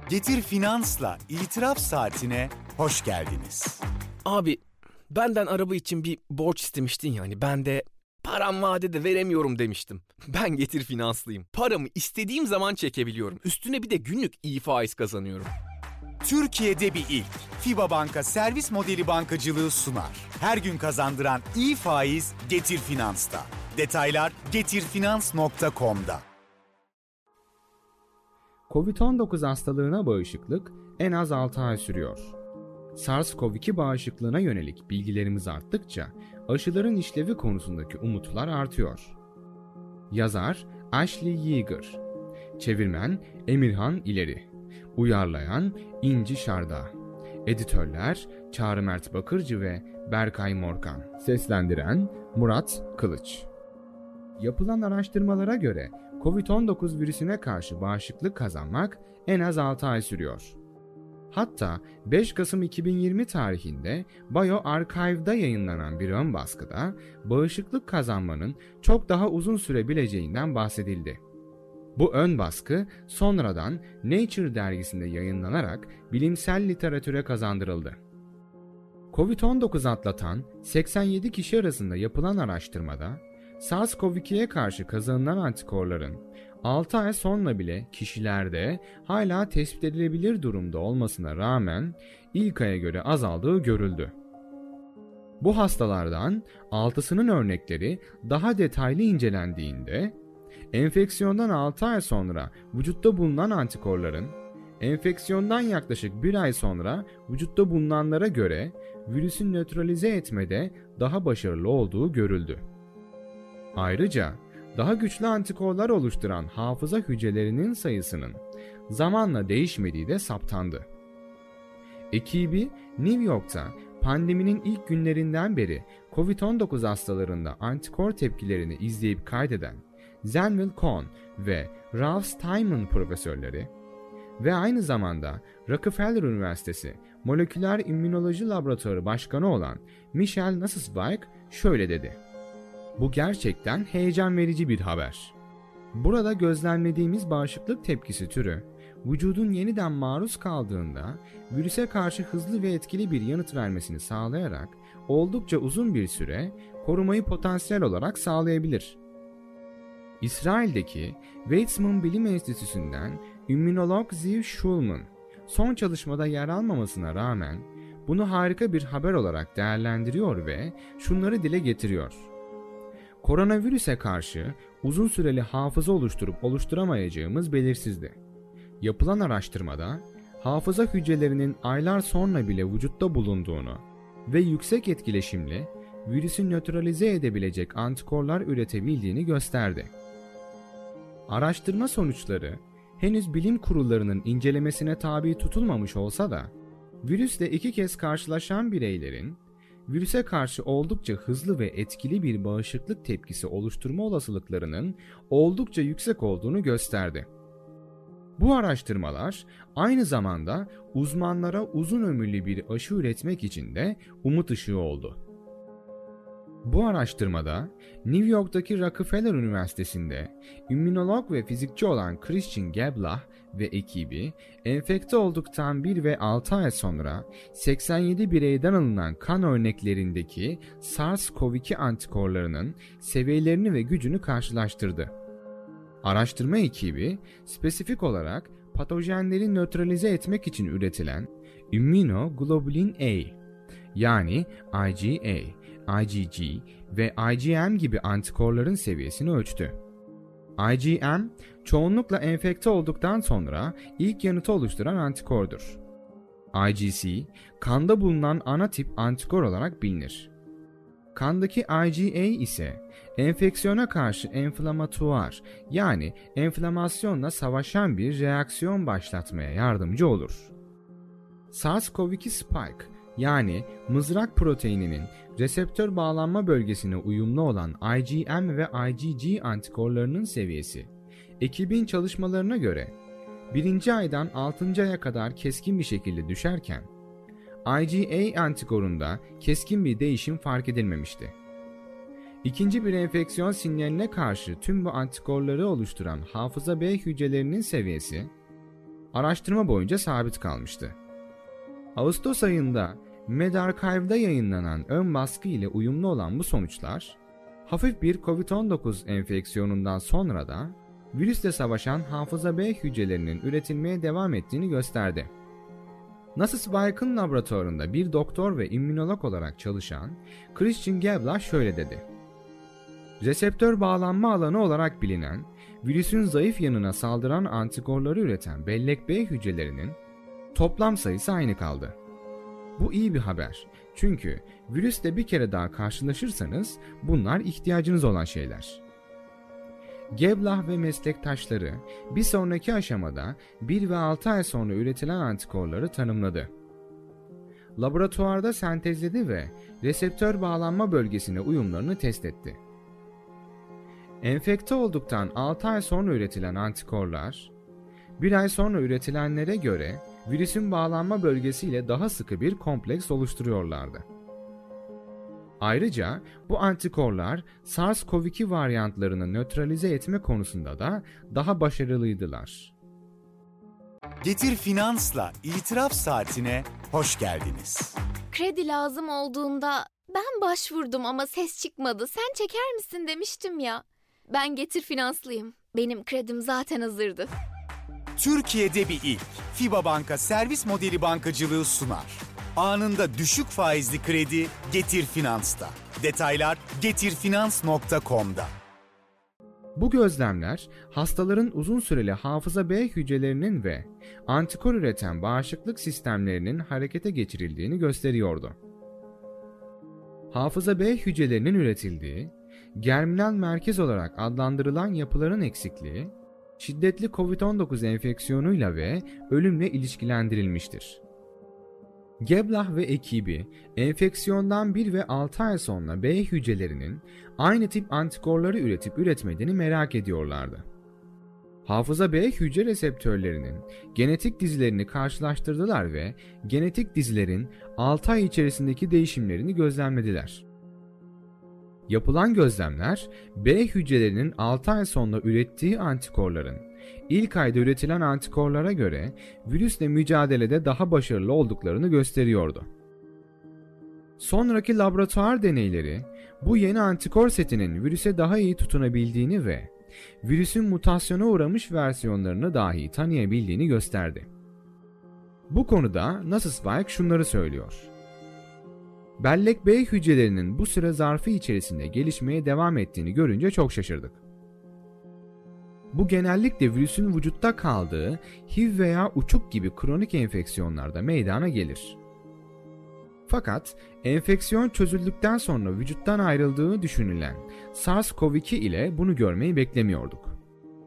Getir Finans'la İtiraf Saatine hoş geldiniz. Abi benden araba için bir borç istemiştin yani ben de param vadede veremiyorum demiştim. Ben Getir Finanslıyım. Paramı istediğim zaman çekebiliyorum. Üstüne bir de günlük iyi faiz kazanıyorum. Türkiye'de bir ilk. FIBA Banka servis modeli bankacılığı sunar. Her gün kazandıran iyi faiz Getir Finans'ta. Detaylar getirfinans.com'da. Covid-19 hastalığına bağışıklık en az 6 ay sürüyor. SARS-CoV-2 bağışıklığına yönelik bilgilerimiz arttıkça aşıların işlevi konusundaki umutlar artıyor. Yazar Ashley Yeager, çevirmen Emirhan İleri, uyarlayan İnci Şarda, editörler Çağrı Mert Bakırcı ve Berkay Morkan, seslendiren Murat Kılıç. Yapılan araştırmalara göre Covid-19 virüsüne karşı bağışıklık kazanmak en az 6 ay sürüyor. Hatta 5 Kasım 2020 tarihinde bioRxive'da yayınlanan bir ön baskıda bağışıklık kazanmanın çok daha uzun sürebileceğinden bahsedildi. Bu ön baskı sonradan Nature dergisinde yayınlanarak bilimsel literatüre kazandırıldı. Covid-19 atlatan 87 kişi arasında yapılan araştırmada SARS-CoV-2'ye karşı kazanılan antikorların 6 ay sonra bile kişilerde hala tespit edilebilir durumda olmasına rağmen ilk aya göre azaldığı görüldü. Bu hastalardan 6'sının örnekleri daha detaylı incelendiğinde enfeksiyondan 6 ay sonra vücutta bulunan antikorların enfeksiyondan yaklaşık 1 ay sonra vücutta bulunanlara göre virüsü nötralize etmede daha başarılı olduğu görüldü. Ayrıca daha güçlü antikorlar oluşturan hafıza hücrelerinin sayısının zamanla değişmediği de saptandı. Ekibi New York'ta pandeminin ilk günlerinden beri Covid-19 hastalarında antikor tepkilerini izleyip kaydeden Zhenwei Kohn ve Ralph Steinman profesörleri ve aynı zamanda Rockefeller Üniversitesi Moleküler İmmünoloji Laboratuvarı Başkanı olan Michel Nassweig şöyle dedi: "Bu gerçekten heyecan verici bir haber. Burada gözlemlediğimiz bağışıklık tepkisi türü, vücudun yeniden maruz kaldığında virüse karşı hızlı ve etkili bir yanıt vermesini sağlayarak oldukça uzun bir süre korumayı potansiyel olarak sağlayabilir." İsrail'deki Weizmann Bilim Enstitüsü'nden immünolog Ziv Schulman, son çalışmada yer almamasına rağmen bunu harika bir haber olarak değerlendiriyor ve şunları dile getiriyor: "Koronavirüse karşı uzun süreli hafıza oluşturup oluşturamayacağımız belirsizdi. Yapılan araştırmada hafıza hücrelerinin aylar sonra bile vücutta bulunduğunu ve yüksek etkileşimli virüsü nötralize edebilecek antikorlar üretebildiğini gösterdi." Araştırma sonuçları henüz bilim kurullarının incelemesine tabi tutulmamış olsa da virüsle 2 kez karşılaşan bireylerin virüse karşı oldukça hızlı ve etkili bir bağışıklık tepkisi oluşturma olasılıklarının oldukça yüksek olduğunu gösterdi. Bu araştırmalar aynı zamanda uzmanlara uzun ömürlü bir aşı üretmek için de umut ışığı oldu. Bu araştırmada New York'taki Rockefeller Üniversitesi'nde immünolog ve fizikçi olan Christian Geblah ve ekibi enfekte olduktan 1 ve 6 ay sonra 87 bireyden alınan kan örneklerindeki SARS-CoV-2 antikorlarının seviyelerini ve gücünü karşılaştırdı. Araştırma ekibi spesifik olarak patojenleri nötralize etmek için üretilen immunoglobulin A, yani IgA, IgG ve IgM gibi antikorların seviyesini ölçtü. IgM, çoğunlukla enfekte olduktan sonra ilk yanıtı oluşturan antikordur. IgC, kanda bulunan ana tip antikor olarak bilinir. Kandaki IgA ise enfeksiyona karşı enflamatuar, yani enflamasyonla savaşan bir reaksiyon başlatmaya yardımcı olur. SARS-CoV-2 spike, yani mızrak proteininin reseptör bağlanma bölgesine uyumlu olan IgM ve IgG antikorlarının seviyesi, ekibin çalışmalarına göre 1. aydan 6. aya kadar keskin bir şekilde düşerken, IgA antikorunda keskin bir değişim fark edilmemişti. İkinci bir enfeksiyon sinyaline karşı tüm bu antikorları oluşturan hafıza B hücrelerinin seviyesi, araştırma boyunca sabit kalmıştı. Ağustos ayında medRxive'da yayınlanan ön baskı ile uyumlu olan bu sonuçlar, hafif bir COVID-19 enfeksiyonundan sonra da virüsle savaşan hafıza B hücrelerinin üretilmeye devam ettiğini gösterdi. Nassau-Weiss'in laboratuvarında bir doktor ve immünolog olarak çalışan Christian Gebler şöyle dedi: "Reseptör bağlanma alanı olarak bilinen, virüsün zayıf yanına saldıran antikorları üreten bellek B hücrelerinin toplam sayısı aynı kaldı. Bu iyi bir haber. Çünkü virüsle bir kere daha karşılaşırsanız bunlar ihtiyacınız olan şeyler." Gebler ve meslektaşları bir sonraki aşamada 1 ve 6 ay sonra üretilen antikorları tanımladı. Laboratuvarda sentezledi ve reseptör bağlanma bölgesine uyumlarını test etti. Enfekte olduktan 6 ay sonra üretilen antikorlar, 1 ay sonra üretilenlere göre virüsün bağlanma bölgesiyle daha sıkı bir kompleks oluşturuyorlardı. Ayrıca bu antikorlar SARS-CoV-2 varyantlarını nötralize etme konusunda da daha başarılıydılar. Getir Finans'la İtiraf Saatine hoş geldiniz. Kredi lazım olduğunda ben başvurdum ama ses çıkmadı. Sen çeker misin demiştim ya. Ben Getir Finanslıyım. Benim kredim zaten hazırdı. Türkiye'de bir ilk. FIBA Banka servis modeli bankacılığı sunar. Anında düşük faizli kredi Getir Finans'ta. Detaylar getirfinans.com'da. Bu gözlemler hastaların uzun süreli hafıza B hücrelerinin ve antikor üreten bağışıklık sistemlerinin harekete geçirildiğini gösteriyordu. Hafıza B hücrelerinin üretildiği, germinal merkez olarak adlandırılan yapıların eksikliği, şiddetli COVID-19 enfeksiyonuyla ve ölümle ilişkilendirilmiştir. Gebler ve ekibi enfeksiyondan 1 ve 6 ay sonra B hücrelerinin aynı tip antikorları üretip üretmediğini merak ediyorlardı. Hafıza B hücre reseptörlerinin genetik dizilerini karşılaştırdılar ve genetik dizilerin 6 ay içerisindeki değişimlerini gözlemlediler. Yapılan gözlemler, B hücrelerinin 6 ay sonra ürettiği antikorların ilk ayda üretilen antikorlara göre virüsle mücadelede daha başarılı olduklarını gösteriyordu. Sonraki laboratuvar deneyleri, bu yeni antikor setinin virüse daha iyi tutunabildiğini ve virüsün mutasyona uğramış versiyonlarını dahi tanıyabildiğini gösterdi. Bu konuda Nassau-Weis şunları söylüyor: "Bellek B hücrelerinin bu süre zarfı içerisinde gelişmeye devam ettiğini görünce çok şaşırdık. Bu genellikle virüsün vücutta kaldığı HIV veya uçuk gibi kronik enfeksiyonlarda meydana gelir. Fakat enfeksiyon çözüldükten sonra vücuttan ayrıldığı düşünülen SARS-CoV-2 ile bunu görmeyi beklemiyorduk.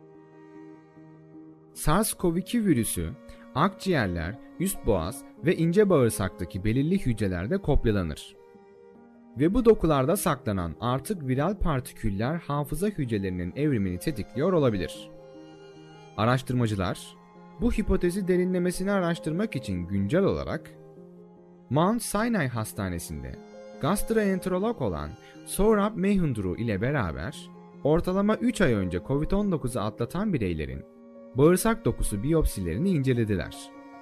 SARS-CoV-2 virüsü akciğerler, üst boğaz ve ince bağırsaktaki belirli hücrelerde kopyalanır. Ve bu dokularda saklanan artık viral partiküller hafıza hücrelerinin evrimini tetikliyor olabilir." Araştırmacılar, bu hipotezi derinlemesine araştırmak için güncel olarak Mount Sinai Hastanesi'nde gastroenterolog olan Saurabh Mahindra ile beraber ortalama 3 ay önce COVID-19'u atlatan bireylerin bağırsak dokusu biyopsilerini incelediler.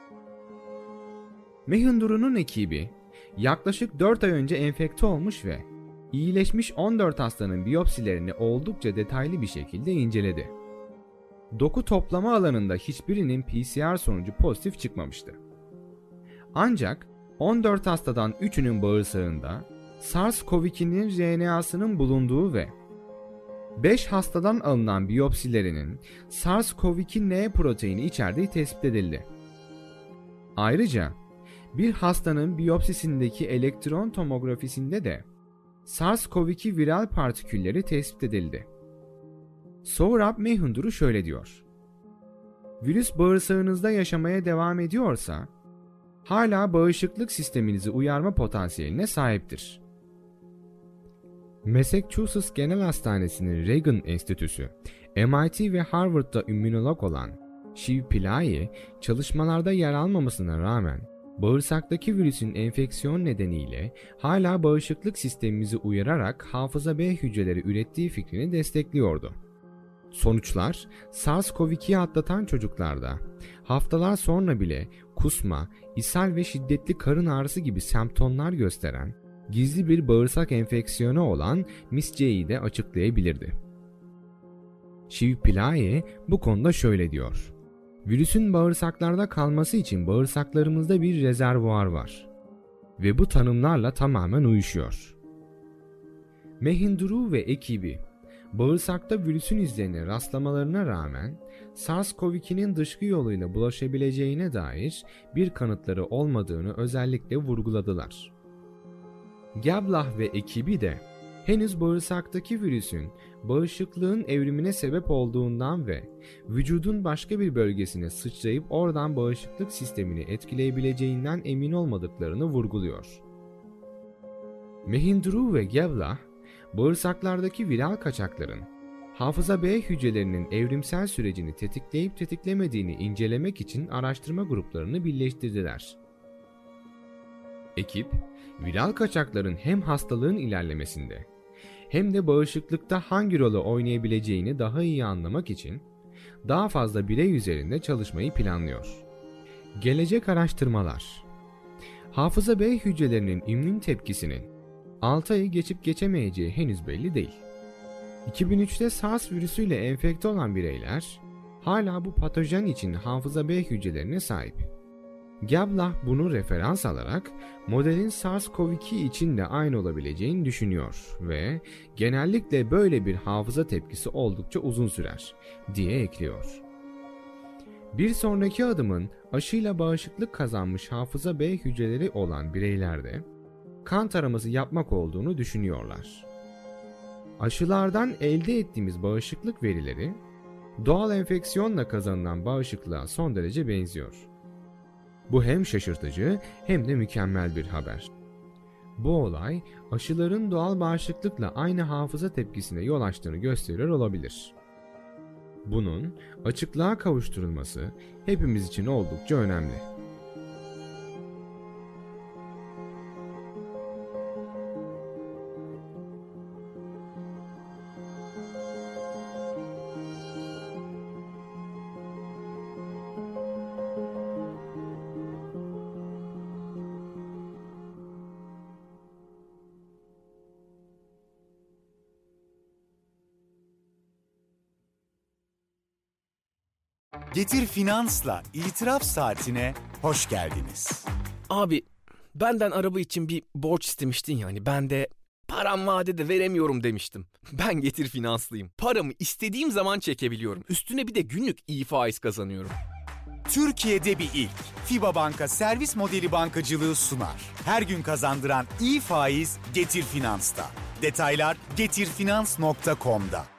Mahindra'nın ekibi yaklaşık 4 ay önce enfekte olmuş ve iyileşmiş 14 hastanın biyopsilerini oldukça detaylı bir şekilde inceledi. Doku toplama alanında hiçbirinin PCR sonucu pozitif çıkmamıştı. Ancak 14 hastadan 3'ünün bağırsağında SARS-CoV-2'nin RNA'sının bulunduğu ve 5 hastadan alınan biyopsilerinin SARS-CoV-2 N proteini içerdiği tespit edildi. Ayrıca bir hastanın biyopsisindeki elektron tomografisinde de SARS-CoV-2 viral partikülleri tespit edildi. Saurabh Mahindra şöyle diyor: "Virüs bağırsağınızda yaşamaya devam ediyorsa, hala bağışıklık sisteminizi uyarma potansiyeline sahiptir." Massachusetts Genel Hastanesi'nin Reagan Enstitüsü, MIT ve Harvard'da immünolog olan Shiv Pillai, çalışmalarda yer almamasına rağmen bağırsaktaki virüsün enfeksiyon nedeniyle hala bağışıklık sistemimizi uyararak hafıza B hücreleri ürettiği fikrini destekliyordu. Sonuçlar, SARS-CoV-2'yi atlatan çocuklarda haftalar sonra bile kusma, ishal ve şiddetli karın ağrısı gibi semptomlar gösteren gizli bir bağırsak enfeksiyonu olan Miss J'yi de açıklayabilirdi. Shiv Pillai bu konuda şöyle diyor: virüsün bağırsaklarda kalması için bağırsaklarımızda bir rezervuar var ve bu tanımlarla tamamen uyuşuyor. Mahindra ve ekibi bağırsakta virüsün izlerine rastlamalarına rağmen SARS-CoV-2'nin dışkı yoluyla bulaşabileceğine dair bir kanıtları olmadığını özellikle vurguladılar. Gablah ve ekibi de henüz bağırsaktaki virüsün bağışıklığın evrimine sebep olduğundan ve vücudun başka bir bölgesine sıçrayıp oradan bağışıklık sistemini etkileyebileceğinden emin olmadıklarını vurguluyor. Mahindra ve Gablah, bağırsaklardaki viral kaçakların hafıza B hücrelerinin evrimsel sürecini tetikleyip tetiklemediğini incelemek için araştırma gruplarını birleştirdiler. Ekip, viral kaçakların hem hastalığın ilerlemesinde hem de bağışıklıkta hangi rolü oynayabileceğini daha iyi anlamak için daha fazla birey üzerinde çalışmayı planlıyor. Gelecek araştırmalar, hafıza B hücrelerinin immün tepkisinin 6 ayı geçip geçemeyeceği henüz belli değil. 2003'te SARS virüsüyle enfekte olan bireyler hala bu patojen için hafıza B hücrelerine sahip. Gablah bunu referans alarak modelin SARS-CoV-2 için de aynı olabileceğini düşünüyor ve genellikle böyle bir hafıza tepkisi oldukça uzun sürer diye ekliyor. Bir sonraki adımın aşıyla bağışıklık kazanmış hafıza B hücreleri olan bireylerde kan taraması yapmak olduğunu düşünüyorlar. Aşılardan elde ettiğimiz bağışıklık verileri doğal enfeksiyonla kazanılan bağışıklığa son derece benziyor. Bu hem şaşırtıcı hem de mükemmel bir haber. Bu olay aşıların doğal bağışıklıkla aynı hafıza tepkisine yol açtığını gösteriyor olabilir. Bunun açıklığa kavuşturulması hepimiz için oldukça önemli. Getir Finans'la İtiraf Saatine hoş geldiniz. Abi benden araba için bir borç istemiştin yani ben de param vadede veremiyorum demiştim. Ben Getir Finanslıyım. Paramı istediğim zaman çekebiliyorum. Üstüne bir de günlük iyi faiz kazanıyorum. Türkiye'de bir ilk. FIBA Banka servis modeli bankacılığı sunar. Her gün kazandıran iyi faiz Getir Finans'ta. Detaylar getirfinans.com'da.